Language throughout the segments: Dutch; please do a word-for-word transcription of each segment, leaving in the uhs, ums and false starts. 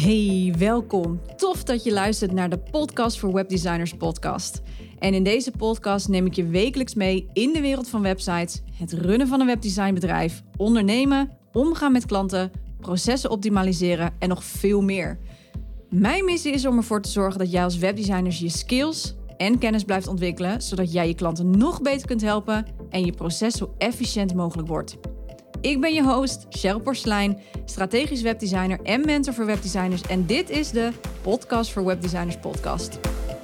Hey, welkom. Tof dat je luistert naar de Podcast voor Webdesigners podcast. En in deze podcast neem ik je wekelijks mee in de wereld van websites, het runnen van een webdesignbedrijf, ondernemen, omgaan met klanten, processen optimaliseren en nog veel meer. Mijn missie is om ervoor te zorgen dat jij als webdesigner je skills en kennis blijft ontwikkelen, zodat jij je klanten nog beter kunt helpen en je proces zo efficiënt mogelijk wordt. Ik ben je host, Cheryl Porselein, strategisch webdesigner en mentor voor webdesigners. En dit is de Podcast voor Webdesigners podcast.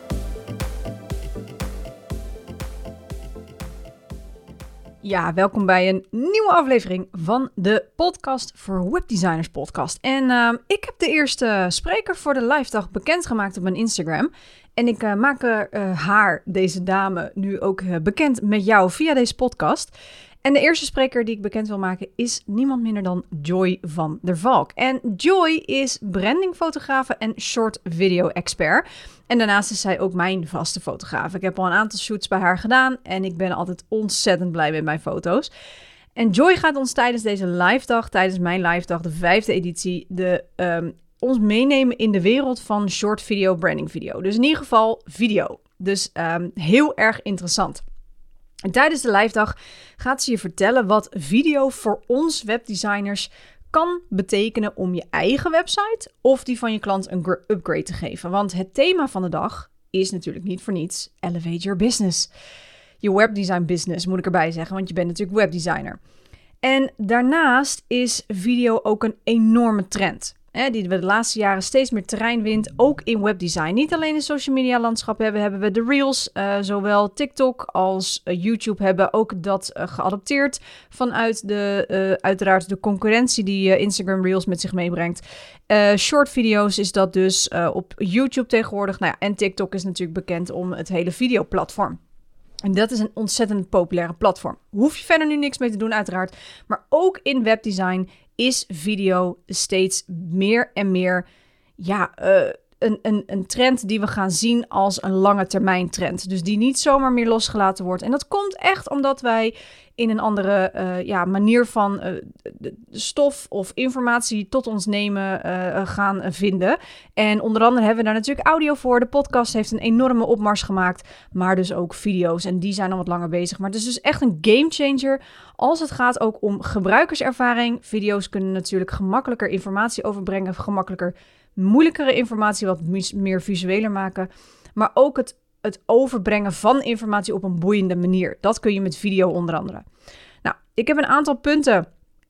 Ja, welkom bij een nieuwe aflevering van de Podcast voor Webdesigners podcast. En uh, ik heb de eerste spreker voor de live dag bekendgemaakt op mijn Instagram. En ik uh, maak uh, haar, deze dame, nu ook uh, bekend met jou via deze podcast. En de eerste spreker die ik bekend wil maken is niemand minder dan Joy van der Valk. En Joy is brandingfotografe en short video expert. En daarnaast is zij ook mijn vaste fotograaf. Ik heb al een aantal shoots bij haar gedaan en ik ben altijd ontzettend blij met mijn foto's. En Joy gaat ons tijdens deze live dag, tijdens mijn live dag, de vijfde editie, de, um, ons meenemen in de wereld van short video, branding video. Dus in ieder geval video. Dus um, heel erg interessant. En tijdens de live dag gaat ze je vertellen wat video voor ons webdesigners kan betekenen om je eigen website of die van je klant een upgrade te geven. Want het thema van de dag is natuurlijk niet voor niets Elevate Your Business. Je webdesign business moet ik erbij zeggen, want je bent natuurlijk webdesigner. En daarnaast is video ook een enorme trend. Hè, die we de laatste jaren steeds meer terrein wint, ook in webdesign. Niet alleen in social media landschap hebben, hebben we de Reels, uh, zowel TikTok als uh, YouTube hebben ook dat uh, geadopteerd vanuit de, uh, uiteraard de concurrentie die uh, Instagram Reels met zich meebrengt. Uh, short video's is dat dus uh, op YouTube tegenwoordig. Nou ja, en TikTok is natuurlijk bekend om het hele videoplatform. En dat is een ontzettend populaire platform. Hoef je verder nu niks mee te doen uiteraard, maar ook in webdesign is video steeds meer en meer ja, uh, een, een, een trend die we gaan zien als een lange termijn trend. Dus die niet zomaar meer losgelaten wordt. En dat komt echt omdat wij in een andere uh, ja, manier van uh, de stof of informatie tot ons nemen uh, gaan vinden. En onder andere hebben we daar natuurlijk audio voor. De podcast heeft een enorme opmars gemaakt, maar dus ook video's. En die zijn al wat langer bezig. Maar het is dus echt een gamechanger als het gaat ook om gebruikerservaring. Video's kunnen natuurlijk gemakkelijker informatie overbrengen, gemakkelijker moeilijkere informatie, wat meer visueler maken. Maar ook het het overbrengen van informatie op een boeiende manier. Dat kun je met video onder andere. Nou, ik heb een aantal punten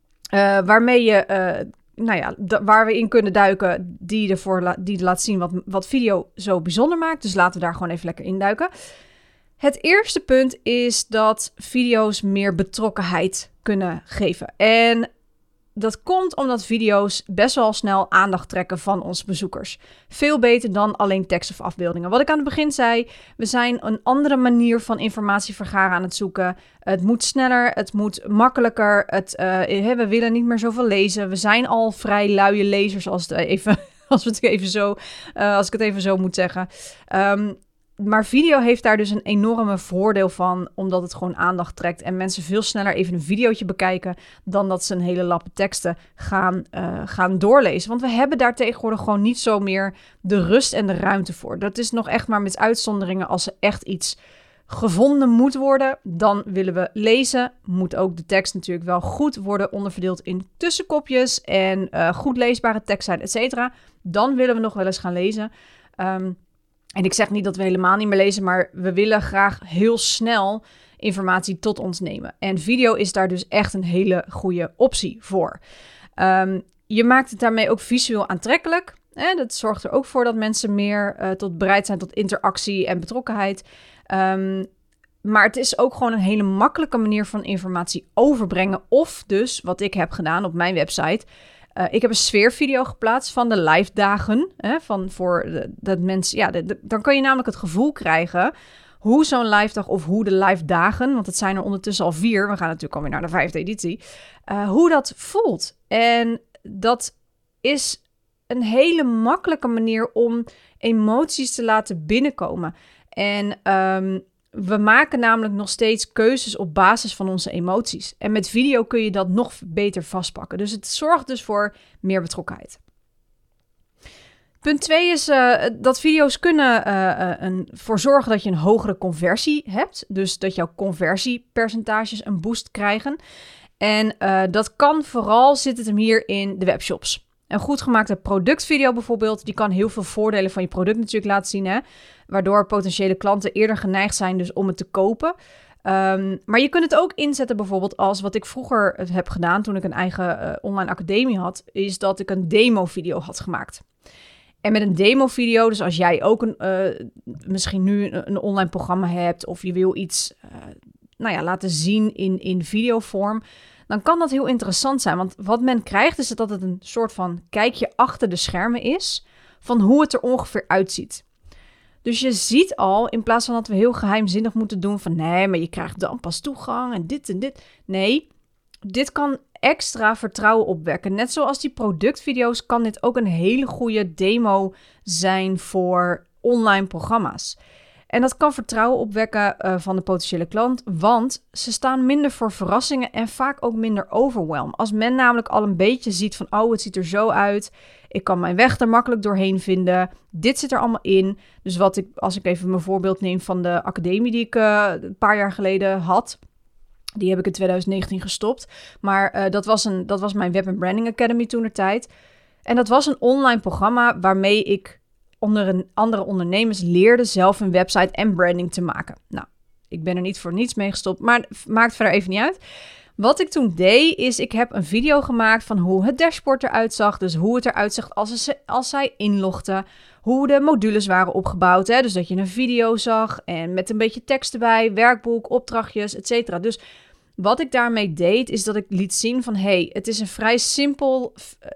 uh, waarmee je, uh, nou ja, d- waar we in kunnen duiken, die ervoor la- die laat zien wat, wat video zo bijzonder maakt. Dus laten we daar gewoon even lekker induiken. Het eerste punt is dat video's meer betrokkenheid kunnen geven. En dat komt omdat video's best wel snel aandacht trekken van onze bezoekers. Veel beter dan alleen tekst of afbeeldingen. Wat ik aan het begin zei, we zijn een andere manier van informatie vergaren aan het zoeken. Het moet sneller, het moet makkelijker. Het, uh, we willen niet meer zoveel lezen. We zijn al vrij luie lezers, als, het even, als, we het even zo, uh, als ik het even zo moet zeggen. Um, Maar video heeft daar dus een enorme voordeel van, omdat het gewoon aandacht trekt en mensen veel sneller even een videootje bekijken dan dat ze een hele lappe teksten gaan, uh, gaan doorlezen. Want we hebben daar tegenwoordig gewoon niet zo meer de rust en de ruimte voor. Dat is nog echt maar met uitzonderingen als er echt iets gevonden moet worden. Dan willen we lezen. Moet ook de tekst natuurlijk wel goed worden onderverdeeld in tussenkopjes en uh, goed leesbare tekst zijn, et cetera. Dan willen we nog wel eens gaan lezen. Um, En ik zeg niet dat we helemaal niet meer lezen, maar we willen graag heel snel informatie tot ons nemen. En video is daar dus echt een hele goede optie voor. Um, je maakt het daarmee ook visueel aantrekkelijk. Hè? Dat zorgt er ook voor dat mensen meer uh, tot bereid zijn tot interactie en betrokkenheid. Um, maar het is ook gewoon een hele makkelijke manier van informatie overbrengen. Of dus, wat ik heb gedaan op mijn website, Uh, ik heb een sfeervideo geplaatst van de live dagen. Hè, van voor de, dat mensen, ja, de, de, dan kan je namelijk het gevoel krijgen hoe zo'n live dag of hoe de live dagen, want het zijn er ondertussen al vier, we gaan natuurlijk alweer naar de vijfde editie, uh, hoe dat voelt. En dat is een hele makkelijke manier om emoties te laten binnenkomen. En um, we maken namelijk nog steeds keuzes op basis van onze emoties. En met video kun je dat nog beter vastpakken. Dus het zorgt dus voor meer betrokkenheid. Punt twee is uh, dat video's kunnen uh, een, voor zorgen dat je een hogere conversie hebt. Dus dat jouw conversiepercentages een boost krijgen. En uh, dat kan vooral, zit het hem hier in de webshops. Een goed gemaakte productvideo bijvoorbeeld, die kan heel veel voordelen van je product natuurlijk laten zien. Hè? Waardoor potentiële klanten eerder geneigd zijn dus om het te kopen. Um, maar je kunt het ook inzetten bijvoorbeeld als wat ik vroeger heb gedaan toen ik een eigen uh, online academie had. Is dat ik een demo video had gemaakt. En met een demo-video, dus als jij ook een, uh, misschien nu een, een online programma hebt of je wil iets uh, nou ja, laten zien in, in videovorm, dan kan dat heel interessant zijn. Want wat men krijgt is dat het een soort van kijkje achter de schermen is van hoe het er ongeveer uitziet. Dus je ziet al, in plaats van dat we heel geheimzinnig moeten doen van nee, maar je krijgt dan pas toegang en dit en dit. Nee, dit kan extra vertrouwen opwekken. Net zoals die productvideo's kan dit ook een hele goede demo zijn voor online programma's. En dat kan vertrouwen opwekken uh, van de potentiële klant, want ze staan minder voor verrassingen en vaak ook minder overwhelm. Als men namelijk al een beetje ziet van, oh, het ziet er zo uit, ik kan mijn weg er makkelijk doorheen vinden, dit zit er allemaal in. Dus wat ik, als ik even mijn voorbeeld neem van de academie die ik uh, een paar jaar geleden had, die heb ik in twintig negentien gestopt. Maar uh, dat, was een, dat was mijn Web and Branding Academy toentertijd. En dat was een online programma waarmee ik onder een andere ondernemers leerde zelf een website en branding te maken. Nou, ik ben er niet voor niets mee gestopt, maar maakt verder even niet uit. Wat ik toen deed, is ik heb een video gemaakt van hoe het dashboard eruit zag. Dus hoe het eruit zag als, ze, als zij inlogden. Hoe de modules waren opgebouwd. Hè? Dus dat je een video zag en met een beetje tekst erbij, werkboek, opdrachtjes, et cetera. Dus wat ik daarmee deed, is dat ik liet zien van, hey, het is een vrij simpel,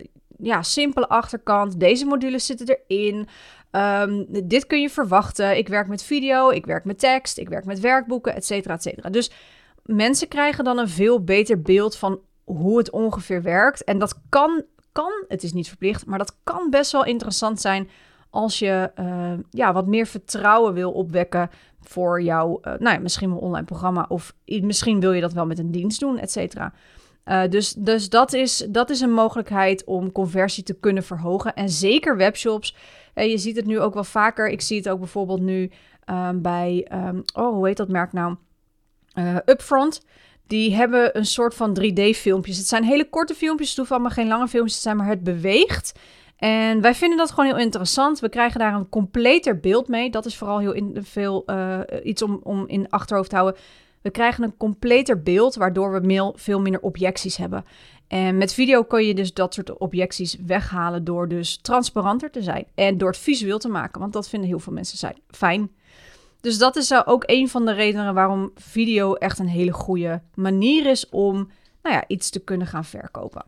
ja, simpele achterkant. Deze modules zitten erin. Um, dit kun je verwachten. Ik werk met video, ik werk met tekst, ik werk met werkboeken, et cetera, et cetera. Dus mensen krijgen dan een veel beter beeld van hoe het ongeveer werkt. En dat kan, kan, het is niet verplicht, maar dat kan best wel interessant zijn als je uh, ja, wat meer vertrouwen wil opwekken voor jouw, uh, nou ja, misschien wel online programma. Of misschien wil je dat wel met een dienst doen, et cetera. Uh, dus dus dat, is, dat is een mogelijkheid om conversie te kunnen verhogen. En zeker webshops. Uh, je ziet het nu ook wel vaker. Ik zie het ook bijvoorbeeld nu um, bij, um, oh, hoe heet dat merk nou? Uh, Upfront. Die hebben een soort van drie D-filmpjes. Het zijn hele korte filmpjes. Het hoeven allemaal geen lange filmpjes te zijn, maar het beweegt. En wij vinden dat gewoon heel interessant. We krijgen daar een completer beeld mee. Dat is vooral heel in, veel uh, iets om, om in achterhoofd te houden. We krijgen een completer beeld, waardoor we mail, veel minder objecties hebben. En met video kun je dus dat soort objecties weghalen door dus transparanter te zijn. En door het visueel te maken, want dat vinden heel veel mensen zijn fijn. Dus dat is ook een van de redenen waarom video echt een hele goede manier is om nou ja, iets te kunnen gaan verkopen.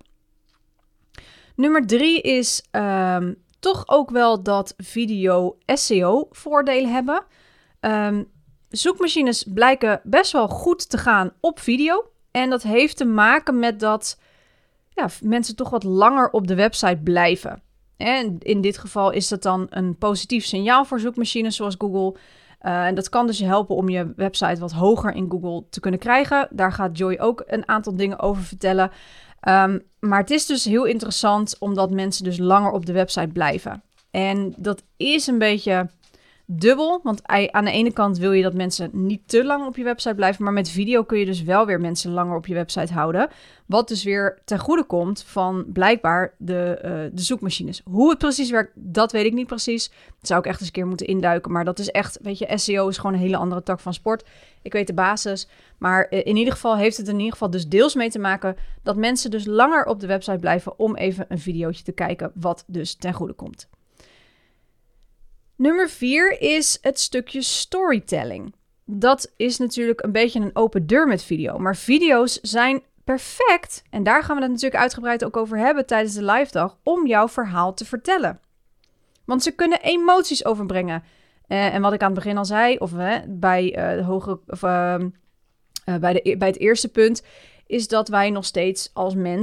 Nummer drie is um, toch ook wel dat video S E O-voordelen hebben. Um, zoekmachines blijken best wel goed te gaan op video. En dat heeft te maken met dat ja, mensen toch wat langer op de website blijven. En in dit geval is dat dan een positief signaal voor zoekmachines zoals Google. Uh, en dat kan dus je helpen om je website wat hoger in Google te kunnen krijgen. Daar gaat Joy ook een aantal dingen over vertellen. Um, maar het is dus heel interessant omdat mensen dus langer op de website blijven. En dat is een beetje dubbel, want aan de ene kant wil je dat mensen niet te lang op je website blijven, maar met video kun je dus wel weer mensen langer op je website houden. Wat dus weer ten goede komt van blijkbaar de, uh, de zoekmachines. Hoe het precies werkt, dat weet ik niet precies. Dat zou ik echt eens een keer moeten induiken, maar dat is echt, weet je, S E O is gewoon een hele andere tak van sport. Ik weet de basis, maar uh, in ieder geval heeft het in ieder geval dus deels mee te maken dat mensen dus langer op de website blijven om even een videootje te kijken, wat dus ten goede komt. Nummer vier is het stukje storytelling. Dat is natuurlijk een beetje een open deur met video. Maar video's zijn perfect, en daar gaan we het natuurlijk uitgebreid ook over hebben tijdens de live dag, om jouw verhaal te vertellen. Want ze kunnen emoties overbrengen. Uh, en wat ik aan het begin al zei, of uh, bij, uh, de hoge, of, uh, uh, bij, de, bij het eerste punt, is dat wij nog steeds als mens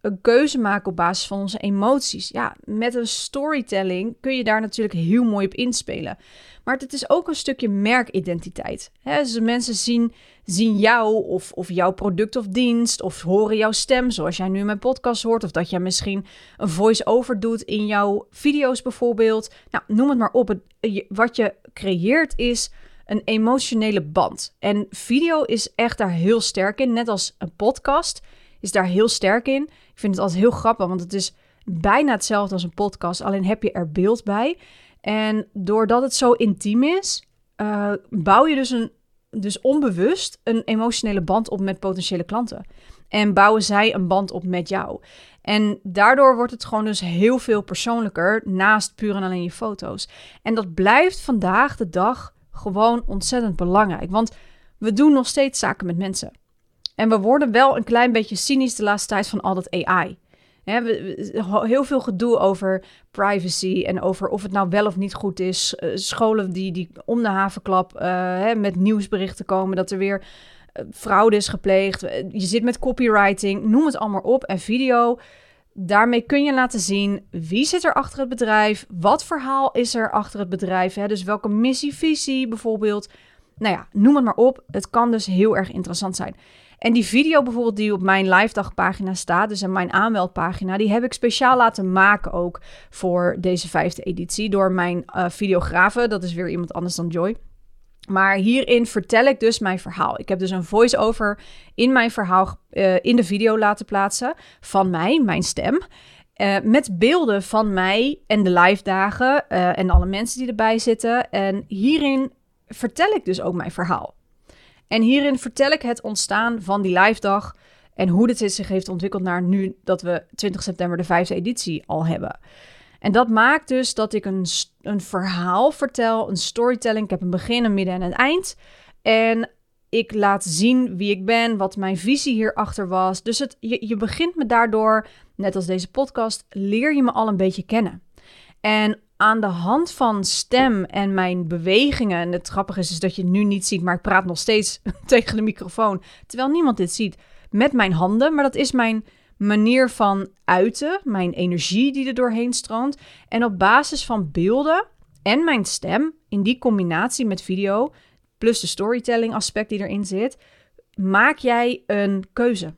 een keuze maken op basis van onze emoties. Ja, met een storytelling kun je daar natuurlijk heel mooi op inspelen. Maar het is ook een stukje merkidentiteit. Hè, dus mensen zien, zien jou of, of jouw product of dienst of horen jouw stem, zoals jij nu in mijn podcast hoort. Of dat jij misschien een voice-over doet in jouw video's bijvoorbeeld. Nou, noem het maar op. Het, wat je creëert is een emotionele band. En video is echt daar heel sterk in. Net als een podcast is daar heel sterk in. Ik vind het altijd heel grappig, want het is bijna hetzelfde als een podcast. Alleen heb je er beeld bij. En doordat het zo intiem is, uh, bouw je dus, een, dus onbewust een emotionele band op met potentiële klanten. En bouwen zij een band op met jou. En daardoor wordt het gewoon dus heel veel persoonlijker naast puur en alleen je foto's. En dat blijft vandaag de dag gewoon ontzettend belangrijk. Want we doen nog steeds zaken met mensen. En we worden wel een klein beetje cynisch de laatste tijd van al dat A I. He, we, we, heel veel gedoe over privacy en over of het nou wel of niet goed is. Uh, scholen die, die om de havenklap uh, he, met nieuwsberichten komen dat er weer uh, fraude is gepleegd. Je zit met copywriting, noem het allemaal op. En video, daarmee kun je laten zien wie zit er achter het bedrijf. Wat verhaal is er achter het bedrijf. He, dus welke missie, visie bijvoorbeeld. Nou ja, noem het maar op. Het kan dus heel erg interessant zijn. En die video bijvoorbeeld die op mijn live dagpagina staat, dus in mijn aanmeldpagina, die heb ik speciaal laten maken ook voor deze vijfde editie door mijn uh, videografe. Dat is weer iemand anders dan Joy. Maar hierin vertel ik dus mijn verhaal. Ik heb dus een voice-over in mijn verhaal uh, in de video laten plaatsen van mij, mijn stem. Uh, met beelden van mij en de live dagen uh, en alle mensen die erbij zitten. En hierin vertel ik dus ook mijn verhaal. En hierin vertel ik het ontstaan van die live dag en hoe dit zich heeft ontwikkeld naar nu dat we twintig september de vijfde editie al hebben. En dat maakt dus dat ik een, een verhaal vertel, een storytelling. Ik heb een begin, een midden en een eind. En ik laat zien wie ik ben, wat mijn visie hierachter was. Dus het, je, je begint me daardoor, net als deze podcast, leer je me al een beetje kennen. En aan de hand van stem en mijn bewegingen, en het grappige is, is dat je het nu niet ziet, maar ik praat nog steeds tegen de microfoon, terwijl niemand dit ziet, met mijn handen. Maar dat is mijn manier van uiten, mijn energie die er doorheen stroomt. En op basis van beelden en mijn stem, in die combinatie met video, plus de storytelling aspect die erin zit, maak jij een keuze.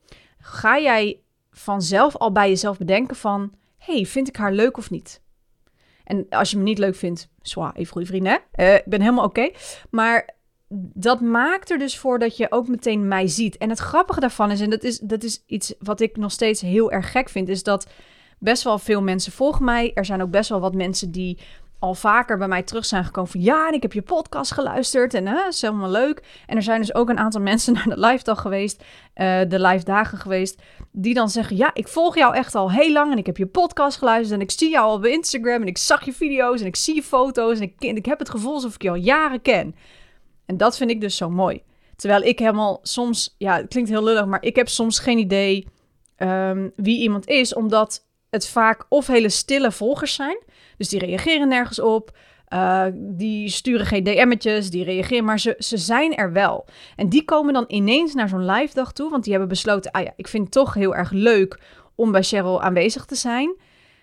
Ga jij vanzelf al bij jezelf bedenken van, hey, vind ik haar leuk of niet? En als je me niet leuk vindt, zwaar, even goede vrienden, hè? Uh, ik ben helemaal oké. Okay. Maar dat maakt er dus voor dat je ook meteen mij ziet. En het grappige daarvan is, en dat is, dat is iets wat ik nog steeds heel erg gek vind, is dat best wel veel mensen volgen mij. Er zijn ook best wel wat mensen die al vaker bij mij terug zijn gekomen van ja, en ik heb je podcast geluisterd en hè, is helemaal leuk. En er zijn dus ook een aantal mensen naar de live dag geweest, uh, de live dagen geweest, die dan zeggen ja, ik volg jou echt al heel lang en ik heb je podcast geluisterd en ik zie jou al op Instagram en ik zag je video's en ik zie je foto's en ik, en ik heb het gevoel alsof ik je al jaren ken. En dat vind ik dus zo mooi. Terwijl ik helemaal soms, ja, het klinkt heel lullig, maar ik heb soms geen idee um, wie iemand is, omdat het vaak of hele stille volgers zijn. Dus die reageren nergens op. Uh, die sturen geen D M'tjes, die reageren, maar ze, ze zijn er wel. En die komen dan ineens naar zo'n live dag toe, want die hebben besloten, ah ja, ik vind het toch heel erg leuk om bij Cheryl aanwezig te zijn.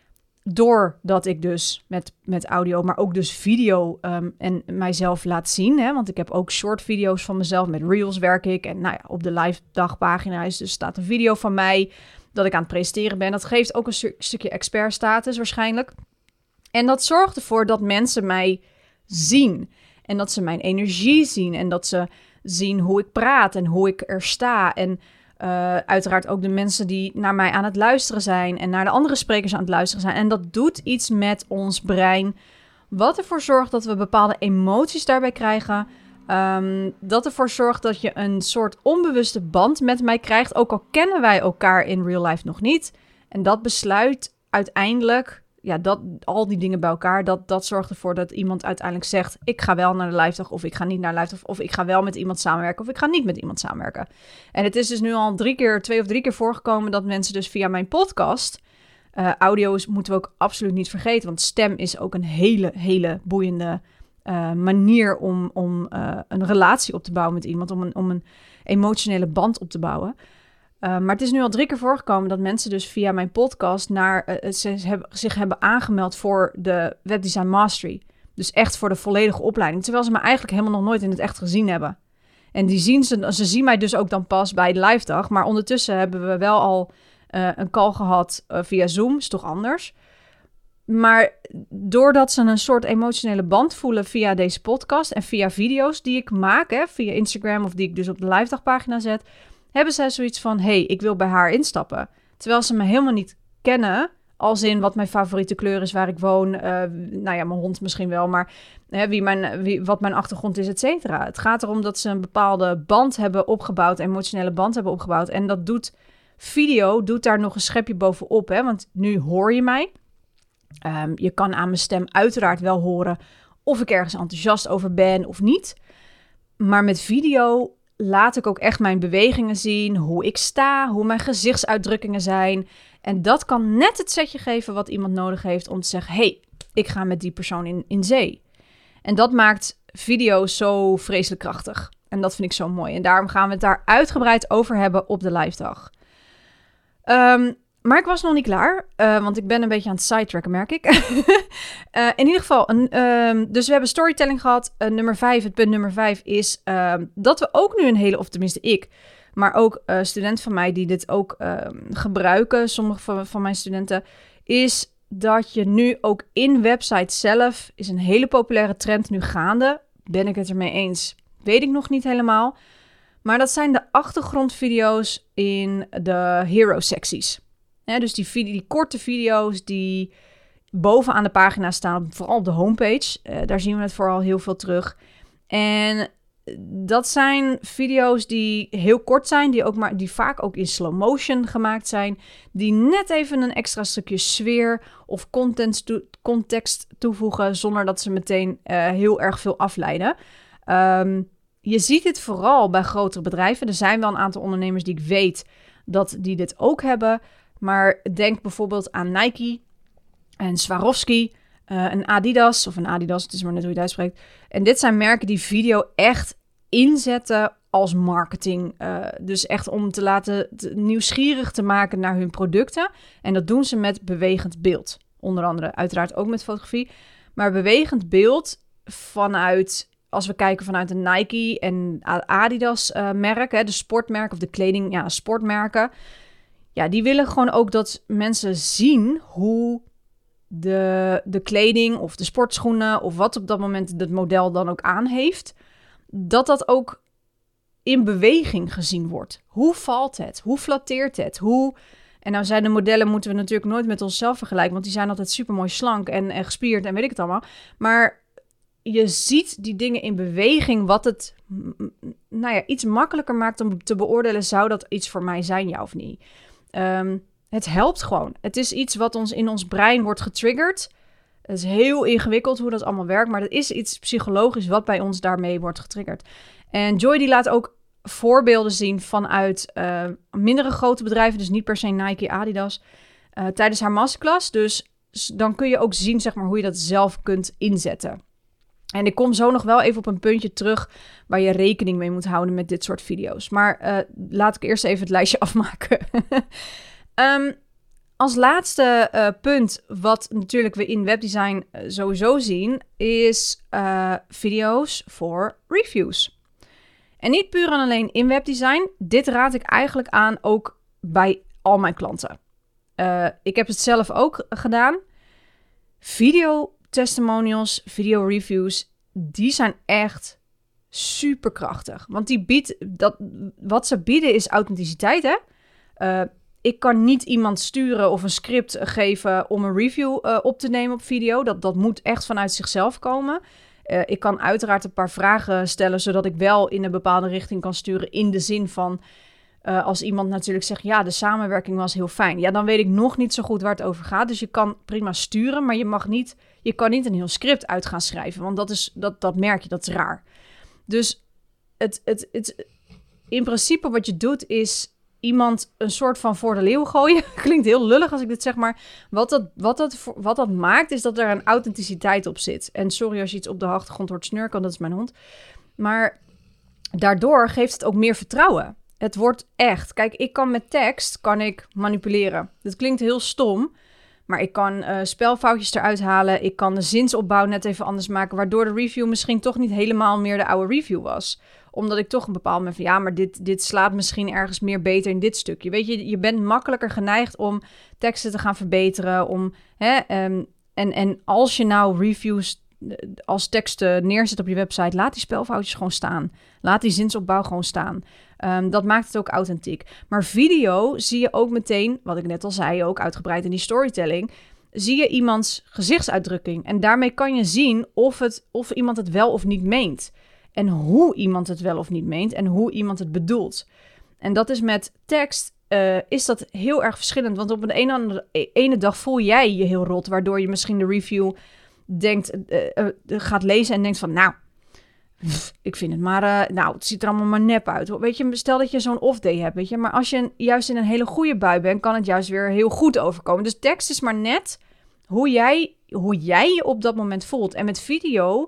Doordat ik dus met, met audio, maar ook dus video um, en mijzelf laat zien. Hè? Want ik heb ook short video's van mezelf, met Reels werk ik. En nou ja, op de live dagpagina is dus staat een video van mij dat ik aan het presenteren ben. Dat geeft ook een stu- stukje expert status waarschijnlijk. En dat zorgt ervoor dat mensen mij zien. En dat ze mijn energie zien. En dat ze zien hoe ik praat en hoe ik er sta. En uh, uiteraard ook de mensen die naar mij aan het luisteren zijn. En naar de andere sprekers aan het luisteren zijn. En dat doet iets met ons brein. Wat ervoor zorgt dat we bepaalde emoties daarbij krijgen. Um, dat ervoor zorgt dat je een soort onbewuste band met mij krijgt. Ook al kennen wij elkaar in real life nog niet. En dat besluit uiteindelijk, ja, dat, al die dingen bij elkaar, dat, dat zorgt ervoor dat iemand uiteindelijk zegt, ik ga wel naar de live dag of ik ga niet naar de live dag of ik ga wel met iemand samenwerken of ik ga niet met iemand samenwerken. En het is dus nu al drie keer, twee of drie keer voorgekomen dat mensen dus via mijn podcast, uh, audio's moeten we ook absoluut niet vergeten, want stem is ook een hele, hele boeiende uh, manier om, om uh, een relatie op te bouwen met iemand, om een, om een emotionele band op te bouwen. Uh, maar het is nu al drie keer voorgekomen dat mensen dus via mijn podcast naar, uh, ze hebben, zich hebben aangemeld voor de Webdesign Mastery. Dus echt voor de volledige opleiding. Terwijl ze me eigenlijk helemaal nog nooit in het echt gezien hebben. En die zien ze, ze zien mij dus ook dan pas bij de live dag. Maar ondertussen hebben we wel al uh, een call gehad uh, via Zoom. Is toch anders. Maar doordat ze een soort emotionele band voelen via deze podcast en via video's die ik maak, hè, via Instagram of die ik dus op de live dagpagina zet, hebben zij zoiets van, hé, hey, ik wil bij haar instappen. Terwijl ze me helemaal niet kennen, als in wat mijn favoriete kleur is, waar ik woon. Uh, nou ja, mijn hond misschien wel, maar hè, wie mijn, wie, wat mijn achtergrond is, et cetera. Het gaat erom dat ze een bepaalde band hebben opgebouwd, emotionele band hebben opgebouwd. En dat doet video, doet daar nog een schepje bovenop, hè, want nu hoor je mij. Um, je kan aan mijn stem uiteraard wel horen of ik ergens enthousiast over ben of niet. Maar met video laat ik ook echt mijn bewegingen zien, hoe ik sta, hoe mijn gezichtsuitdrukkingen zijn. En dat kan net het setje geven wat iemand nodig heeft om te zeggen, hey, ik ga met die persoon in, in zee. En dat maakt video zo vreselijk krachtig. En dat vind ik zo mooi. En daarom gaan we het daar uitgebreid over hebben op de live dag. Um, maar ik was nog niet klaar, uh, want ik ben een beetje aan het sidetracken, merk ik. uh, in ieder geval, een, um, dus we hebben storytelling gehad. Uh, nummer vijf, het punt nummer vijf is uh, dat we ook nu een hele, of tenminste ik, maar ook uh, studenten van mij die dit ook uh, gebruiken, sommige van, van mijn studenten, is dat je nu ook in websites zelf, is een hele populaire trend nu gaande. Ben ik het ermee eens? Weet ik nog niet helemaal. Maar dat zijn de achtergrondvideo's in de hero-secties. Ja, dus die, video, die korte video's die bovenaan de pagina staan, vooral op de homepage. Uh, daar zien we het vooral heel veel terug. En dat zijn video's die heel kort zijn, die, ook maar, die vaak ook in slow motion gemaakt zijn. Die net even een extra stukje sfeer of content to- context toevoegen, zonder dat ze meteen uh, heel erg veel afleiden. Um, je ziet dit vooral bij grotere bedrijven. Er zijn wel een aantal ondernemers die ik weet dat die dit ook hebben. Maar denk bijvoorbeeld aan Nike en Swarovski, uh, een Adidas of een Adidas, het is maar net hoe je het uitspreekt. En dit zijn merken die video echt inzetten als marketing. Uh, dus echt om te laten te, nieuwsgierig te maken naar hun producten. En dat doen ze met bewegend beeld. Onder andere uiteraard ook met fotografie. Maar bewegend beeld vanuit, als we kijken vanuit een Nike en Adidas uh, merk, hè, de sportmerken of de kleding, ja, sportmerken. Ja, die willen gewoon ook dat mensen zien hoe de, de kleding of de sportschoenen of wat op dat moment het model dan ook aan heeft, dat dat ook in beweging gezien wordt. Hoe valt het? Hoe flatteert het? Hoe... En nou zijn de modellen, moeten we natuurlijk nooit met onszelf vergelijken, want die zijn altijd super mooi slank en, en gespierd en weet ik het allemaal. Maar je ziet die dingen in beweging, wat het nou ja, iets makkelijker maakt om te beoordelen, zou dat iets voor mij zijn, ja of niet? Um, het helpt gewoon. Het is iets wat ons in ons brein wordt getriggerd. Het is heel ingewikkeld hoe dat allemaal werkt, maar dat is iets psychologisch wat bij ons daarmee wordt getriggerd. En Joy die laat ook voorbeelden zien vanuit uh, mindere grote bedrijven, dus niet per se Nike, Adidas, uh, tijdens haar masterclass. Dus dan kun je ook zien, zeg maar, hoe je dat zelf kunt inzetten. En ik kom zo nog wel even op een puntje terug waar je rekening mee moet houden met dit soort video's. Maar uh, laat ik eerst even het lijstje afmaken. um, als laatste uh, punt, wat natuurlijk we in webdesign uh, sowieso zien, is uh, video's voor reviews. En niet puur en alleen in webdesign. Dit raad ik eigenlijk aan ook bij al mijn klanten. Uh, ik heb het zelf ook gedaan. Video testimonials, video reviews, die zijn echt super krachtig. Want die biedt, dat, wat ze bieden is authenticiteit, hè? Uh, ik kan niet iemand sturen of een script geven om een review uh, op te nemen op video. Dat, dat moet echt vanuit zichzelf komen. Uh, ik kan uiteraard een paar vragen stellen, zodat ik wel in een bepaalde richting kan sturen. In de zin van, uh, als iemand natuurlijk zegt, ja, de samenwerking was heel fijn. Ja, dan weet ik nog niet zo goed waar het over gaat. Dus je kan prima sturen, maar je mag niet, je kan niet een heel script uit gaan schrijven. Want dat is, dat, dat merk je, dat is raar. Dus het, het, het, in principe wat je doet is iemand een soort van voor de leeuw gooien. Klinkt heel lullig als ik dit zeg, maar wat dat, wat, dat, wat dat maakt is dat er een authenticiteit op zit. En sorry als je iets op de achtergrond hoort snurken, dat is mijn hond. Maar daardoor geeft het ook meer vertrouwen. Het wordt echt. Kijk, ik kan met tekst kan ik manipuleren. Dat klinkt heel stom, maar ik kan uh, spelfoutjes eruit halen. Ik kan de zinsopbouw net even anders maken, waardoor de review misschien toch niet helemaal meer de oude review was. Omdat ik toch een bepaald moment van, ja, maar dit, dit slaat misschien ergens meer beter in dit stukje. Weet je, je bent makkelijker geneigd om teksten te gaan verbeteren. Om, hè, um, en, en als je nou reviews als teksten neerzet op je website, laat die spelfoutjes gewoon staan. Laat die zinsopbouw gewoon staan. Um, dat maakt het ook authentiek. Maar video zie je ook meteen, wat ik net al zei, ook uitgebreid in die storytelling, zie je iemands gezichtsuitdrukking. En daarmee kan je zien of, het, of iemand het wel of niet meent. En hoe iemand het wel of niet meent en hoe iemand het bedoelt. En dat is met tekst, uh, is dat heel erg verschillend. Want op een ene, ene dag voel jij je heel rot, waardoor je misschien de review denkt, uh, uh, gaat lezen en denkt van, nou, pff, ik vind het maar, uh, nou, het ziet er allemaal maar nep uit. Weet je, stel dat je zo'n off-day hebt, weet je. Maar als je juist in een hele goede bui bent, kan het juist weer heel goed overkomen. Dus tekst is maar net hoe jij, hoe jij je op dat moment voelt. En met video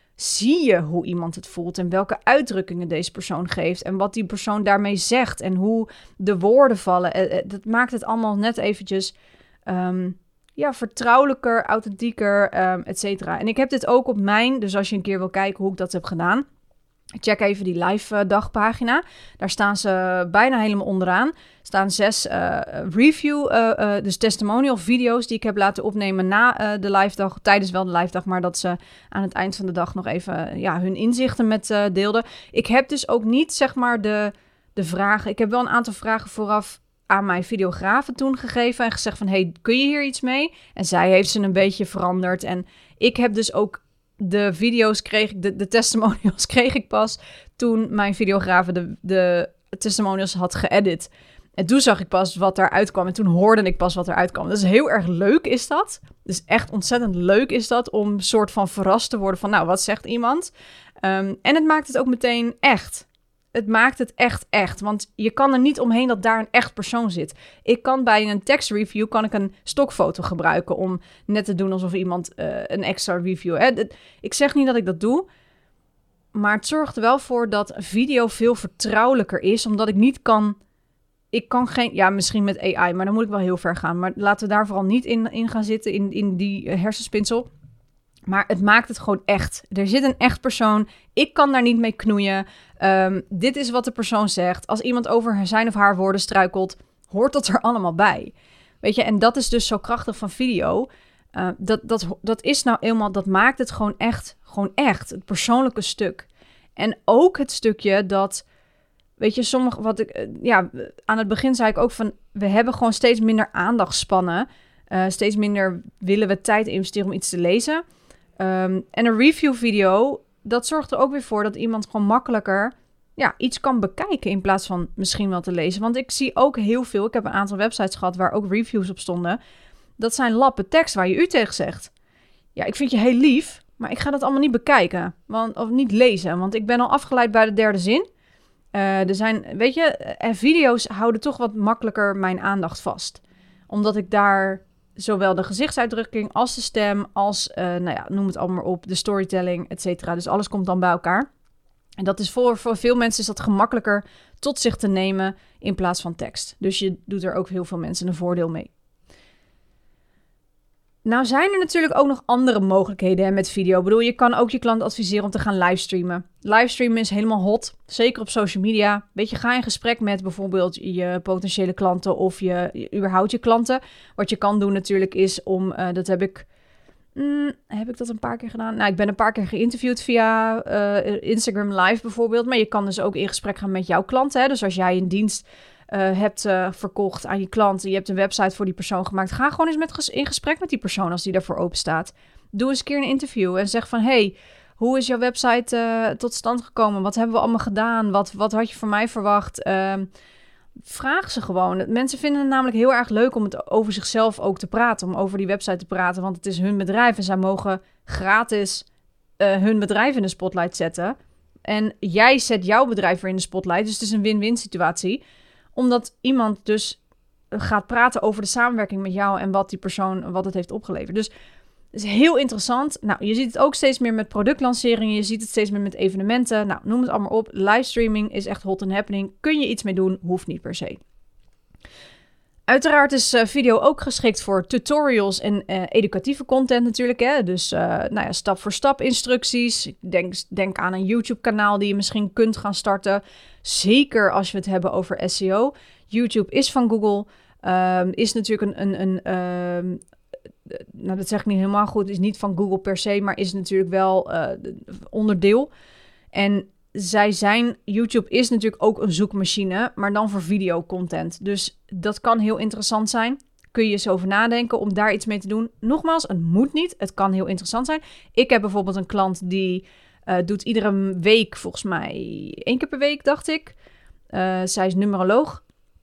zie je hoe iemand het voelt en welke uitdrukkingen deze persoon geeft en wat die persoon daarmee zegt en hoe de woorden vallen. Dat maakt het allemaal net eventjes um, ja, vertrouwelijker, authentieker, um, et cetera. En ik heb dit ook op mijn, dus als je een keer wil kijken hoe ik dat heb gedaan, check even die live uh, dagpagina. Daar staan ze bijna helemaal onderaan. Staan zes uh, review, uh, uh, dus testimonial video's die ik heb laten opnemen na uh, de live dag. Tijdens wel de live dag, maar dat ze aan het eind van de dag nog even uh, ja, hun inzichten met uh, deelden. Ik heb dus ook niet, zeg maar, de, de vragen. Ik heb wel een aantal vragen vooraf aan mijn videografen toen gegeven en gezegd van, hey, kun je hier iets mee? En zij heeft ze een beetje veranderd. En ik heb dus ook de video's kreeg ik, de, de testimonials kreeg ik pas toen mijn videografe de, de testimonials had geëdit. En toen zag ik pas wat eruit kwam en toen hoorde ik pas wat eruit kwam. Dus heel erg leuk is dat. Dus echt ontzettend leuk is dat om soort van verrast te worden van, nou, wat zegt iemand? Um, en het maakt het ook meteen echt. Het maakt het echt echt, want je kan er niet omheen dat daar een echt persoon zit. Ik kan bij een tekstreview kan ik een stokfoto gebruiken om net te doen alsof iemand uh, een extra review... Hè? Ik zeg niet dat ik dat doe, maar het zorgt er wel voor dat video veel vertrouwelijker is, omdat ik niet kan... Ik kan geen... Ja, misschien met A I, maar dan moet ik wel heel ver gaan. Maar laten we daar vooral niet in, in gaan zitten, in, in die hersenspinsel. Maar het maakt het gewoon echt. Er zit een echt persoon. Ik kan daar niet mee knoeien. Um, dit is wat de persoon zegt. Als iemand over zijn of haar woorden struikelt, hoort dat er allemaal bij. Weet je, en dat is dus zo krachtig van video. Uh, dat, dat, dat is nou eenmaal, dat maakt het gewoon echt, gewoon echt. Het persoonlijke stuk. En ook het stukje dat, weet je, sommige, wat ik, ja, aan het begin zei ik ook van, we hebben gewoon steeds minder aandachtspannen. Uh, steeds minder willen we tijd investeren om iets te lezen. Um, en een review video, dat zorgt er ook weer voor dat iemand gewoon makkelijker ja, iets kan bekijken in plaats van misschien wel te lezen. Want ik zie ook heel veel, ik heb een aantal websites gehad waar ook reviews op stonden. Dat zijn lappen tekst waar je u tegen zegt. Ja, ik vind je heel lief, maar ik ga dat allemaal niet bekijken. Want, of niet lezen, want ik ben al afgeleid bij de derde zin. Uh, er zijn, weet je, en video's houden toch wat makkelijker mijn aandacht vast. Omdat ik daar zowel de gezichtsuitdrukking als de stem, als, uh, nou ja, noem het allemaal maar op, de storytelling, et cetera. Dus alles komt dan bij elkaar. En dat is voor, voor veel mensen is dat gemakkelijker tot zich te nemen in plaats van tekst. Dus je doet er ook heel veel mensen een voordeel mee. Nou zijn er natuurlijk ook nog andere mogelijkheden hè, met video. Ik bedoel, je kan ook je klant adviseren om te gaan livestreamen. Livestreamen is helemaal hot, zeker op social media. Weet je, ga in gesprek met bijvoorbeeld je potentiële klanten of je, je überhaupt je klanten. Wat je kan doen natuurlijk is om, uh, dat heb ik, mm, heb ik dat een paar keer gedaan? Nou, ik ben een paar keer geïnterviewd via uh, Instagram Live bijvoorbeeld. Maar je kan dus ook in gesprek gaan met jouw klanten. Hè? Dus als jij een dienst Uh, hebt uh, verkocht aan je klant, je hebt een website voor die persoon gemaakt, ga gewoon eens met ges- in gesprek met die persoon als die daarvoor open staat. Doe eens een keer een interview en zeg van, hey, hoe is jouw website uh, tot stand gekomen? Wat hebben we allemaal gedaan? Wat, wat had je van mij verwacht? Uh, vraag ze gewoon. Mensen vinden het namelijk heel erg leuk om het over zichzelf ook te praten, om over die website te praten, want het is hun bedrijf en zij mogen gratis uh, hun bedrijf in de spotlight zetten. En jij zet jouw bedrijf weer in de spotlight, dus het is een win-win situatie. Omdat iemand dus gaat praten over de samenwerking met jou en wat die persoon, wat het heeft opgeleverd. Dus Dat is heel interessant. Nou, je ziet het ook steeds meer met productlanceringen. Je ziet het steeds meer met evenementen. Nou, noem het allemaal op. Livestreaming is echt hot and happening. Kun je iets mee doen? Hoeft niet per se. Uiteraard is uh, video ook geschikt voor tutorials en uh, educatieve content natuurlijk. Hè? Dus uh, nou ja, stap voor stap instructies. Denk, denk aan een YouTube kanaal die je misschien kunt gaan starten. Zeker als we het hebben over S E O. YouTube is van Google. Um, is natuurlijk een... een, een um, nou, dat zeg ik niet helemaal goed. Is niet van Google per se, maar is natuurlijk wel uh, onderdeel. En... Zij zijn, YouTube is natuurlijk ook een zoekmachine, maar dan voor videocontent. Dus dat kan heel interessant zijn. Kun je eens over nadenken om daar iets mee te doen. Nogmaals, het moet niet. Het kan heel interessant zijn. Ik heb bijvoorbeeld een klant die uh, doet iedere week, volgens mij één keer per week, dacht ik. Uh, zij is numeroloog.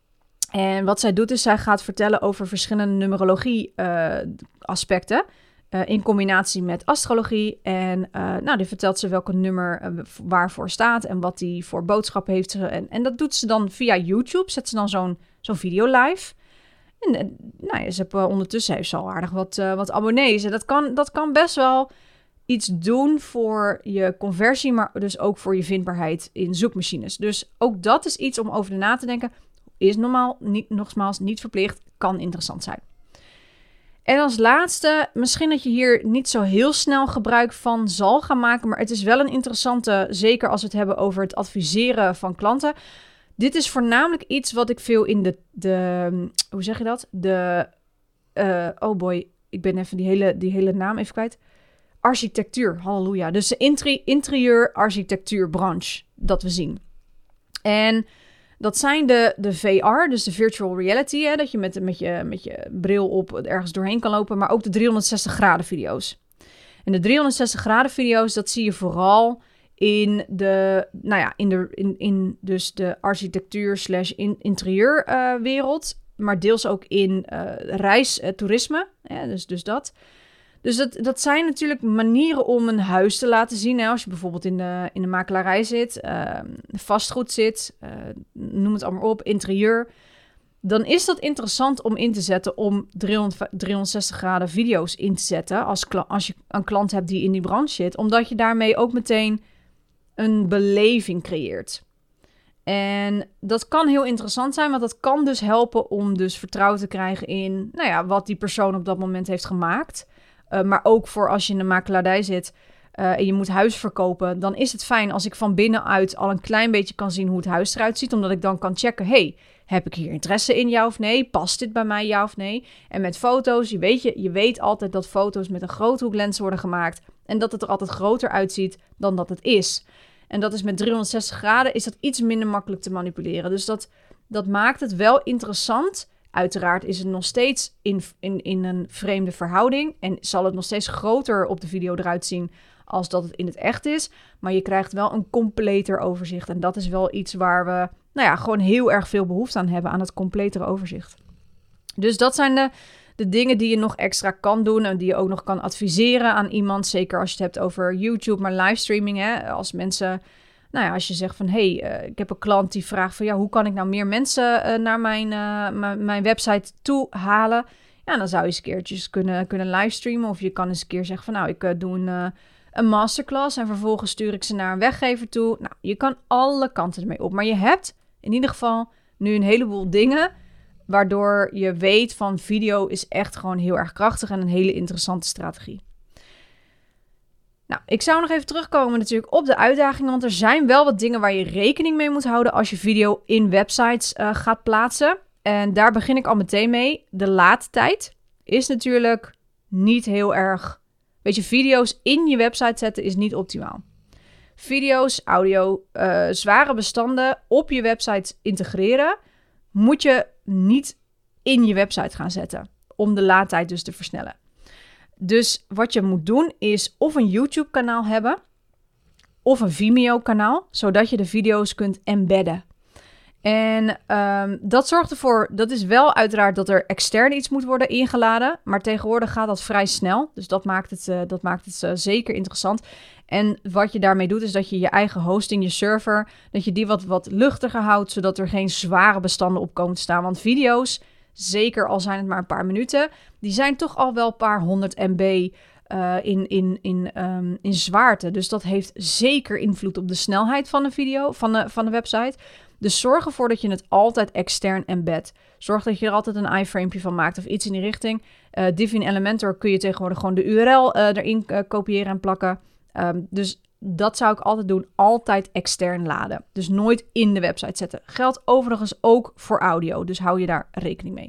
En wat zij doet is, zij gaat vertellen over verschillende numerologie uh, aspecten. Uh, in combinatie met astrologie. En uh, nou, die vertelt ze welke nummer uh, waarvoor staat en wat die voor boodschap heeft. En, en dat doet ze dan via YouTube. Zet ze dan zo'n, zo'n video live. En uh, nou ja, ze hebben, uh, ondertussen heeft ze al aardig wat, uh, wat abonnees. En dat kan, dat kan best wel iets doen voor je conversie, maar dus ook voor je vindbaarheid in zoekmachines. Dus ook dat is iets om over na te denken. Is normaal, niet, nogmaals, niet verplicht. Kan interessant zijn. En als laatste, misschien dat je hier niet zo heel snel gebruik van zal gaan maken, maar het is wel een interessante, zeker als we het hebben over het adviseren van klanten. Dit is voornamelijk iets wat ik veel in de, de hoe zeg je dat? De, uh, oh boy, ik ben even die hele, die hele naam even kwijt. Architectuur, halleluja. Dus de interi- interieur-architectuurbranche dat we zien. En dat zijn de, de V R, dus de virtual reality, hè, dat je met, met, je met je bril op ergens doorheen kan lopen, maar ook de driehonderdzestig graden video's. En de driehonderdzestig graden video's, dat zie je vooral in de, nou ja, in de, in, in dus de architectuur slash in, interieur uh, wereld, maar deels ook in uh, reis, uh, toerisme, ja, dus, dus dat. Dus dat, dat zijn natuurlijk manieren om een huis te laten zien. Hè? Als je bijvoorbeeld in de, in de makelaarij zit, uh, vastgoed zit, uh, noem het allemaal op, interieur. Dan is dat interessant om in te zetten om driehonderdzestig graden video's in te zetten. Als, kla- als je een klant hebt die in die branche zit. Omdat je daarmee ook meteen een beleving creëert. En dat kan heel interessant zijn, want dat kan dus helpen om dus vertrouwen te krijgen in, nou ja, wat die persoon op dat moment heeft gemaakt. Uh, maar ook voor als je in de makelaardij zit uh, en je moet huis verkopen, dan is het fijn als ik van binnenuit al een klein beetje kan zien hoe het huis eruit ziet. Omdat ik dan kan checken, hey, heb ik hier interesse in, ja of nee? Past dit bij mij, ja of nee? En met foto's, je weet, je, je weet altijd dat foto's met een groothoeklens worden gemaakt. En dat het er altijd groter uitziet dan dat het is. En dat is met driehonderdzestig graden is dat iets minder makkelijk te manipuleren. Dus dat, dat maakt het wel interessant. Uiteraard is het nog steeds in, in, in een vreemde verhouding. En zal het nog steeds groter op de video eruit zien als dat het in het echt is. Maar je krijgt wel een completer overzicht. En dat is wel iets waar we nou ja, gewoon heel erg veel behoefte aan hebben. Aan het completere overzicht. Dus dat zijn de, de dingen die je nog extra kan doen. En die je ook nog kan adviseren aan iemand. Zeker als je het hebt over YouTube, maar livestreaming. Hè? Als mensen... Nou ja, als je zegt van, hé, hey, uh, ik heb een klant die vraagt van, ja, hoe kan ik nou meer mensen uh, naar mijn, uh, m- mijn website toe halen? Ja, dan zou je eens een keertjes kunnen, kunnen livestreamen. Of je kan eens een keer zeggen van, nou, ik uh, doe een, uh, een masterclass en vervolgens stuur ik ze naar een weggever toe. Nou, je kan alle kanten ermee op. Maar je hebt in ieder geval nu een heleboel dingen waardoor je weet van video is echt gewoon heel erg krachtig en een hele interessante strategie. Nou, ik zou nog even terugkomen natuurlijk op de uitdagingen, want er zijn wel wat dingen waar je rekening mee moet houden als je video in websites uh, gaat plaatsen. En daar begin ik al meteen mee. De laadtijd is natuurlijk niet heel erg... Weet je, video's in je website zetten is niet optimaal. Video's, audio, uh, zware bestanden op je website integreren moet je niet in je website gaan zetten, om de laadtijd dus te versnellen. Dus wat je moet doen is of een YouTube-kanaal hebben of een Vimeo-kanaal, zodat je de video's kunt embedden. En um, dat zorgt ervoor, dat is wel uiteraard dat er extern iets moet worden ingeladen, maar tegenwoordig gaat dat vrij snel. Dus dat maakt het, uh, dat maakt het uh, zeker interessant. En wat je daarmee doet is dat je je eigen hosting, je server, dat je die wat, wat luchtiger houdt, zodat er geen zware bestanden op komen te staan. Want video's, zeker al zijn het maar een paar minuten, die zijn toch al wel een paar honderd M B uh, in, in, in, um, in zwaarte. Dus dat heeft zeker invloed op de snelheid van de video, van de, van de website. Dus zorg ervoor dat je het altijd extern embed. Zorg dat je er altijd een iframe van maakt of iets in die richting. Uh, Divi in Elementor kun je tegenwoordig gewoon de U R L uh, erin uh, kopiëren en plakken. Um, dus dat zou ik altijd doen. Altijd extern laden. Dus nooit in de website zetten. Geldt overigens ook voor audio. Dus hou je daar rekening mee.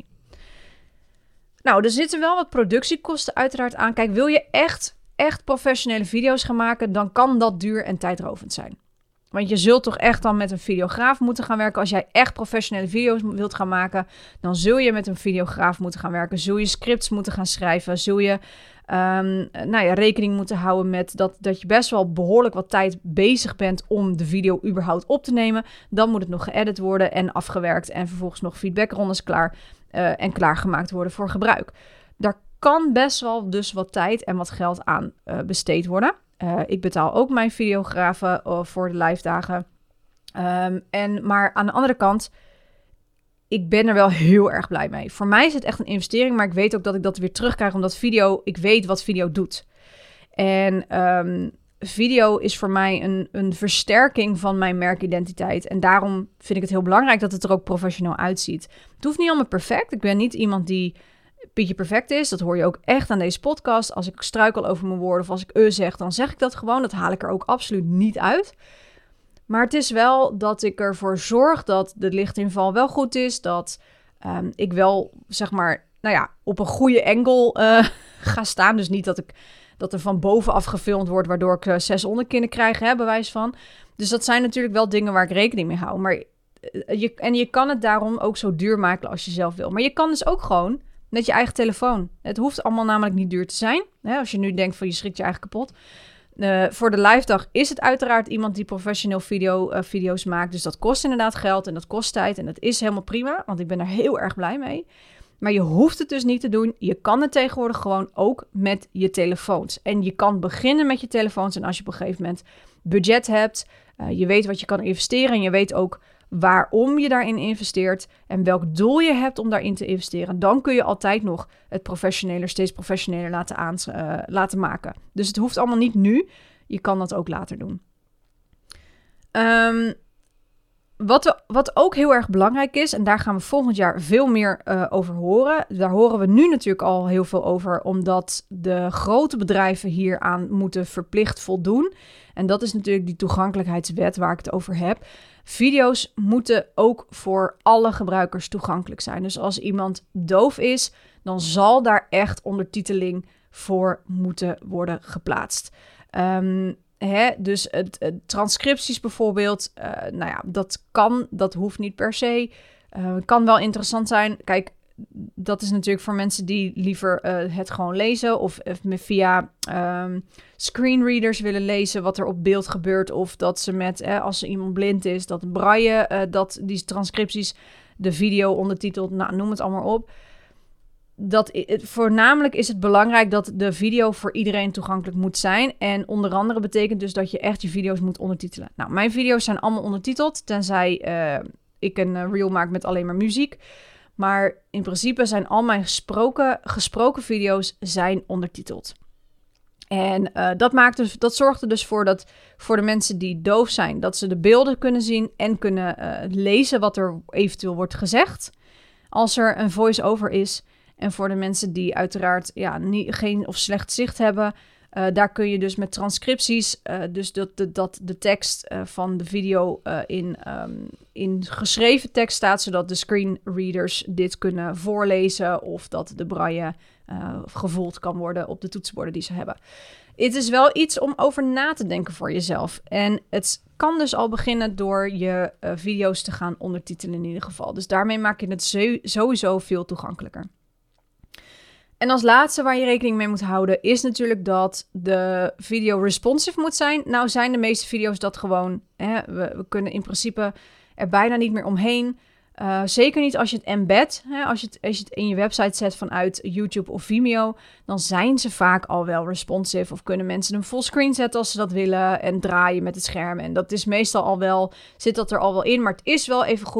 Nou, er zitten wel wat productiekosten uiteraard aan. Kijk, wil je echt, echt professionele video's gaan maken, dan kan dat duur en tijdrovend zijn. Want je zult toch echt dan met een videograaf moeten gaan werken. Als jij echt professionele video's wilt gaan maken, dan zul je met een videograaf moeten gaan werken. Zul je scripts moeten gaan schrijven. Zul je um, nou ja, rekening moeten houden met dat, dat je best wel behoorlijk wat tijd bezig bent om de video überhaupt op te nemen. Dan moet het nog geëdit worden en afgewerkt en vervolgens nog feedbackrondes klaar uh, en klaargemaakt worden voor gebruik. Daar kan best wel dus wat tijd en wat geld aan uh, besteed worden. Uh, ik betaal ook mijn videografen uh, voor de live dagen. Um, en, maar aan de andere kant, ik ben er wel heel erg blij mee. Voor mij is het echt een investering, maar ik weet ook dat ik dat weer terugkrijg, omdat video, ik weet wat video doet. En um, video is voor mij een, een versterking van mijn merkidentiteit. En daarom vind ik het heel belangrijk dat het er ook professioneel uitziet. Het hoeft niet allemaal perfect. Ik ben niet iemand die Pietje perfect is. Dat hoor je ook echt aan deze podcast. Als ik struikel over mijn woorden of als ik e zeg, dan zeg ik dat gewoon. Dat haal ik er ook absoluut niet uit. Maar het is wel dat ik ervoor zorg dat de lichtinval wel goed is. Dat um, ik wel, zeg maar, nou ja, op een goede angle uh, ga staan. Dus niet dat ik dat er van bovenaf gefilmd wordt, waardoor ik uh, zes onderkinnen krijg, hè, bewijs van. Dus dat zijn natuurlijk wel dingen waar ik rekening mee hou. Maar uh, je, en je kan het daarom ook zo duur maken als je zelf wil. Maar je kan dus ook gewoon met je eigen telefoon. Het hoeft allemaal namelijk niet duur te zijn. Hè, als je nu denkt van je schrikt je eigen kapot. Uh, voor de live dag is het uiteraard iemand die professioneel video, uh, video's maakt. Dus dat kost inderdaad geld en dat kost tijd. En dat is helemaal prima, want ik ben er heel erg blij mee. Maar je hoeft het dus niet te doen. Je kan het tegenwoordig gewoon ook met je telefoons. En je kan beginnen met je telefoons. En als je op een gegeven moment budget hebt, uh, je weet wat je kan investeren en je weet ook waarom je daarin investeert en welk doel je hebt om daarin te investeren, dan kun je altijd nog het professioneler, steeds professioneler laten, aans- uh, laten maken. Dus het hoeft allemaal niet nu. Je kan dat ook later doen. Um, wat, we, wat ook heel erg belangrijk is, en daar gaan we volgend jaar veel meer uh, over horen. Daar horen we nu natuurlijk al heel veel over, omdat de grote bedrijven hieraan moeten verplicht voldoen. En dat is natuurlijk die toegankelijkheidswet waar ik het over heb. Video's moeten ook voor alle gebruikers toegankelijk zijn. Dus als iemand doof is, dan zal daar echt ondertiteling voor moeten worden geplaatst. Um, hè, dus het, het transcripties bijvoorbeeld, uh, nou ja, dat kan, dat hoeft niet per se. Uh, kan wel interessant zijn. Kijk, dat is natuurlijk voor mensen die liever uh, het gewoon lezen of uh, via um, screenreaders willen lezen wat er op beeld gebeurt. Of dat ze met, eh, als er iemand blind is, dat braille, uh, dat die transcripties, de video ondertitelt, nou, noem het allemaal op. Dat, het, voornamelijk is het belangrijk dat de video voor iedereen toegankelijk moet zijn. En onder andere betekent dus dat je echt je video's moet ondertitelen. Nou, mijn video's zijn allemaal ondertiteld, tenzij uh, ik een uh, reel maak met alleen maar muziek. Maar in principe zijn al mijn gesproken, gesproken video's zijn ondertiteld. En uh, dat, maakt dus, dat zorgt er dus voor dat voor de mensen die doof zijn, dat ze de beelden kunnen zien en kunnen uh, lezen wat er eventueel wordt gezegd als er een voice-over is. En voor de mensen die uiteraard ja, niet, geen of slecht zicht hebben, uh, daar kun je dus met transcripties, uh, dus dat de, dat de tekst uh, van de video uh, in, um, in geschreven tekst staat, zodat de screenreaders dit kunnen voorlezen of dat de braille uh, gevoeld kan worden op de toetsenborden die ze hebben. Het is wel iets om over na te denken voor jezelf. En het kan dus al beginnen door je uh, video's te gaan ondertitelen in ieder geval. Dus daarmee maak je het zo, sowieso veel toegankelijker. En als laatste waar je rekening mee moet houden is natuurlijk dat de video responsive moet zijn. Nou zijn de meeste video's dat gewoon. Hè? We, we kunnen in principe er bijna niet meer omheen. Uh, zeker niet als je het embed. Hè? Als, je het, als je het in je website zet vanuit YouTube of Vimeo, dan zijn ze vaak al wel responsive. Of kunnen mensen een fullscreen zetten als ze dat willen en draaien met het scherm. En dat is meestal al wel, zit dat er al wel in. Maar het is wel even goed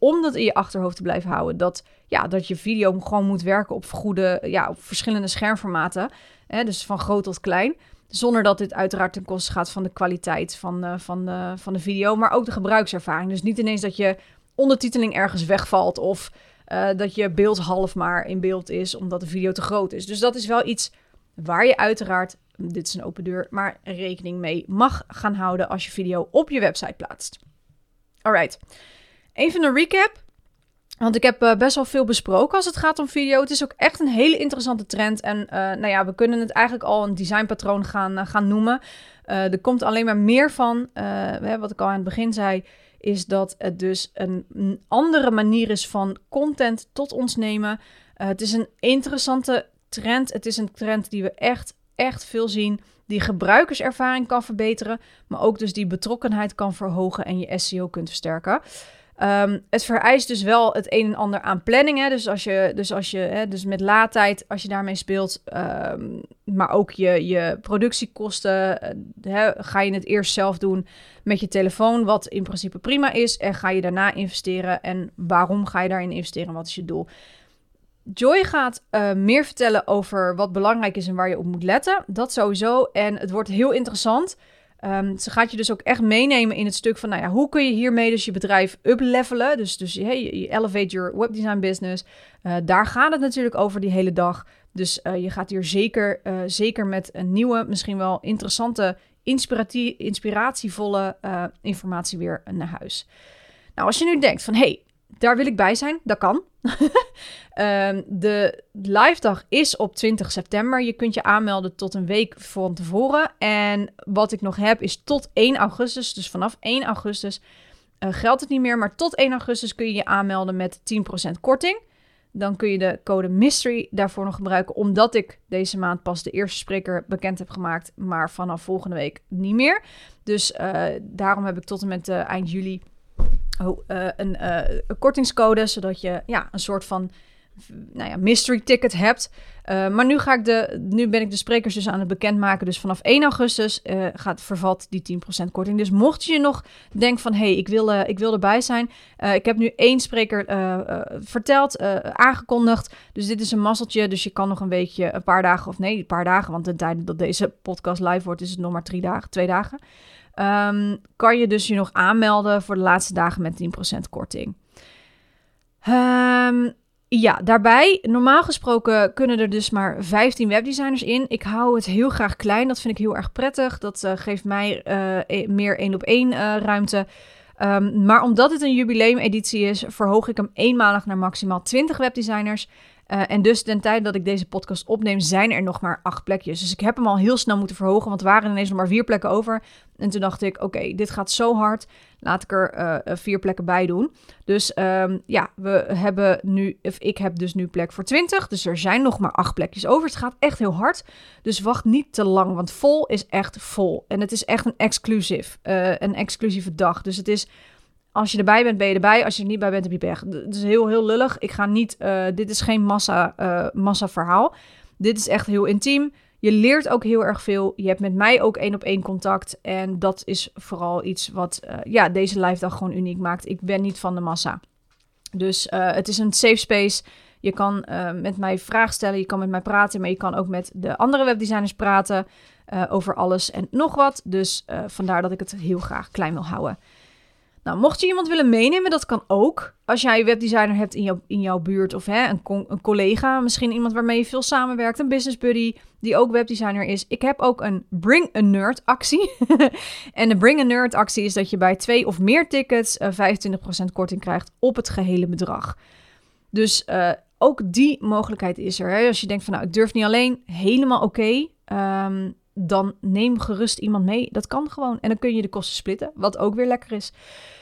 om dat in je achterhoofd te blijven houden. Dat, ja, dat je video gewoon moet werken op, goede, ja, op verschillende schermformaten. Hè, dus van groot tot klein. Zonder dat dit uiteraard ten koste gaat van de kwaliteit van, uh, van, de, van de video. Maar ook de gebruikservaring. Dus niet ineens dat je ondertiteling ergens wegvalt. Of uh, dat je beeld half maar in beeld is omdat de video te groot is. Dus dat is wel iets waar je uiteraard, dit is een open deur, maar rekening mee mag gaan houden als je video op je website plaatst. Alright. Even een recap. Want ik heb uh, best wel veel besproken als het gaat om video. Het is ook echt een hele interessante trend. En uh, nou ja, we kunnen het eigenlijk al een designpatroon gaan, uh, gaan noemen. Uh, er komt alleen maar meer van. Uh, wat ik al aan het begin zei, is dat het dus een, een andere manier is van content tot ons nemen. Uh, het is een interessante trend. Het is een trend die we echt, echt veel zien. Die gebruikerservaring kan verbeteren. Maar ook dus die betrokkenheid kan verhogen en je S E O kunt versterken. Um, het vereist dus wel het een en ander aan planning. Hè? Dus als je, dus als je, hè, dus met laadtijd, als je daarmee speelt, um, maar ook je, je productiekosten, uh, hè, ga je het eerst zelf doen met je telefoon, wat in principe prima is, en ga je daarna investeren. En waarom ga je daarin investeren? Wat is je doel? Joy gaat uh, meer vertellen over wat belangrijk is en waar je op moet letten. Dat sowieso. En het wordt heel interessant. Um, ze gaat je dus ook echt meenemen in het stuk van, nou ja, hoe kun je hiermee dus je bedrijf uplevelen? Dus, dus hey, je elevate your webdesign business. Uh, daar gaat het natuurlijk over die hele dag. Dus uh, je gaat hier zeker, uh, zeker met een nieuwe, misschien wel interessante, inspiratie, inspiratievolle uh, informatie weer naar huis. Nou, als je nu denkt van, hey, daar wil ik bij zijn, dat kan. um, de live dag is op twintig september. Je kunt je aanmelden tot een week van tevoren. En wat ik nog heb is tot één augustus. Dus vanaf één augustus uh, geldt het niet meer. Maar tot één augustus kun je je aanmelden met tien procent korting. Dan kun je de code mystery daarvoor nog gebruiken. Omdat ik deze maand pas de eerste spreker bekend heb gemaakt. Maar vanaf volgende week niet meer. Dus uh, daarom heb ik tot en met uh, eind juli Oh, uh, een, uh, een kortingscode, zodat je ja, een soort van nou ja, mystery ticket hebt. Uh, maar nu, ga ik de, nu ben ik de sprekers dus aan het bekendmaken. Dus vanaf één augustus uh, gaat, vervalt die tien procent korting. Dus mocht je nog denken van, hé, hey, ik, wil, uh, ik wil erbij zijn. Uh, ik heb nu één spreker uh, uh, verteld, uh, aangekondigd. Dus dit is een mazzeltje. Dus je kan nog een weekje, een paar dagen, of nee, een paar dagen. Want de tijd dat deze podcast live wordt, is het nog maar drie dagen, twee dagen. Um, kan je dus je nog aanmelden voor de laatste dagen met tien procent korting. Um, ja, daarbij, normaal gesproken kunnen er dus maar vijftien webdesigners in. Ik hou het heel graag klein, dat vind ik heel erg prettig. Dat uh, geeft mij uh, meer één op één uh, ruimte. Um, maar omdat het een jubileumeditie is, verhoog ik hem eenmalig naar maximaal twintig webdesigners. Uh, en dus ten tijde dat ik deze podcast opneem, zijn er nog maar acht plekjes. Dus ik heb hem al heel snel moeten verhogen, want er waren ineens nog maar vier plekken over. En toen dacht ik, oké, okay, dit gaat zo hard, laat ik er uh, vier plekken bij doen. Dus um, ja, we hebben nu, of ik heb dus nu plek voor twintig. Dus er zijn nog maar acht plekjes over. Het gaat echt heel hard. Dus wacht niet te lang, want vol is echt vol. En het is echt een exclusief, uh, een exclusieve dag. Dus het is... Als je erbij bent, ben je erbij. Als je er niet bij bent, heb je pech. Het is heel, heel lullig. Ik ga niet... Uh, dit is geen massa, uh, massa verhaal. Dit is echt heel intiem. Je leert ook heel erg veel. Je hebt met mij ook één op één contact. En dat is vooral iets wat uh, ja, deze live dag gewoon uniek maakt. Ik ben niet van de massa. Dus uh, het is een safe space. Je kan uh, met mij vragen stellen. Je kan met mij praten. Maar je kan ook met de andere webdesigners praten. Uh, over alles en nog wat. Dus uh, vandaar dat ik het heel graag klein wil houden. Nou, mocht je iemand willen meenemen, dat kan ook. Als jij een webdesigner hebt in, jou, in jouw buurt of hè, een, co- een collega, misschien iemand waarmee je veel samenwerkt, een business buddy die ook webdesigner is. Ik heb ook een Bring a Nerd actie. En de Bring a Nerd actie is dat je bij twee of meer tickets uh, vijfentwintig procent korting krijgt op het gehele bedrag. Dus uh, ook die mogelijkheid is er. Hè? Als je denkt van nou, ik durf niet alleen, helemaal oké. Okay. Um, dan neem gerust iemand mee. Dat kan gewoon. En dan kun je de kosten splitten, wat ook weer lekker is.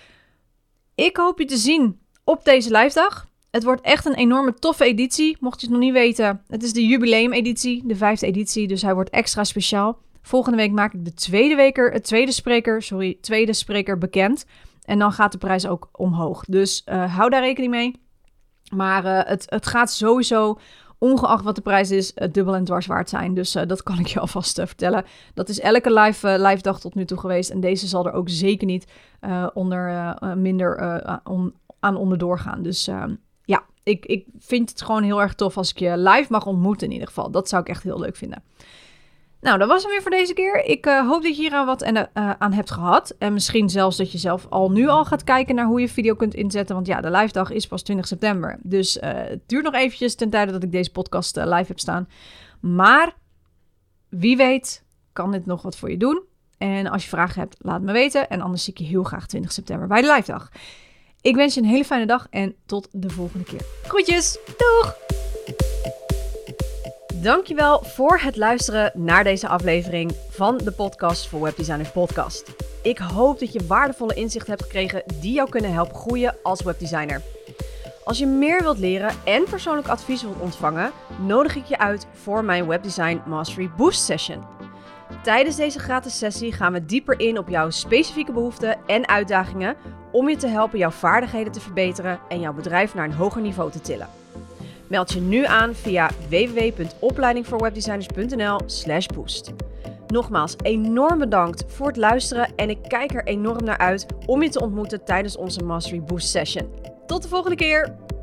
Ik hoop je te zien op deze live dag. Het wordt echt een enorme toffe editie. Mocht je het nog niet weten, het is de jubileumeditie, de vijfde editie. Dus hij wordt extra speciaal. Volgende week maak ik de tweede, weker, het tweede, spreker, sorry, tweede spreker bekend. En dan gaat de prijs ook omhoog. Dus uh, hou daar rekening mee. Maar uh, het, het gaat sowieso... ongeacht wat de prijs is, uh, dubbel en dwars waard zijn. Dus uh, dat kan ik je alvast uh, vertellen. Dat is elke live, uh, live dag tot nu toe geweest. En deze zal er ook zeker niet uh, onder uh, minder uh, on, aan onderdoor gaan. Dus uh, ja, ik, ik vind het gewoon heel erg tof als ik je live mag ontmoeten in ieder geval. Dat zou ik echt heel leuk vinden. Nou, dat was hem weer voor deze keer. Ik uh, hoop dat je hier aan wat en, uh, aan hebt gehad. En misschien zelfs dat je zelf al nu al gaat kijken naar hoe je video kunt inzetten. Want ja, de live dag is pas twintig september. Dus uh, het duurt nog eventjes ten tijde dat ik deze podcast uh, live heb staan. Maar wie weet kan dit nog wat voor je doen. En als je vragen hebt, laat me weten. En anders zie ik je heel graag twintig september bij de live dag. Ik wens je een hele fijne dag en tot de volgende keer. Groetjes, doeg! Dankjewel voor het luisteren naar deze aflevering van de podcast voor Webdesigners Podcast. Ik hoop dat je waardevolle inzichten hebt gekregen die jou kunnen helpen groeien als webdesigner. Als je meer wilt leren en persoonlijk advies wilt ontvangen, nodig ik je uit voor mijn Webdesign Mastery Boost Session. Tijdens deze gratis sessie gaan we dieper in op jouw specifieke behoeften en uitdagingen om je te helpen jouw vaardigheden te verbeteren en jouw bedrijf naar een hoger niveau te tillen. Meld je nu aan via w w w punt opleiding voor webdesigners punt n l slash boost. Nogmaals, enorm bedankt voor het luisteren en ik kijk er enorm naar uit om je te ontmoeten tijdens onze Mastery Boost Session. Tot de volgende keer!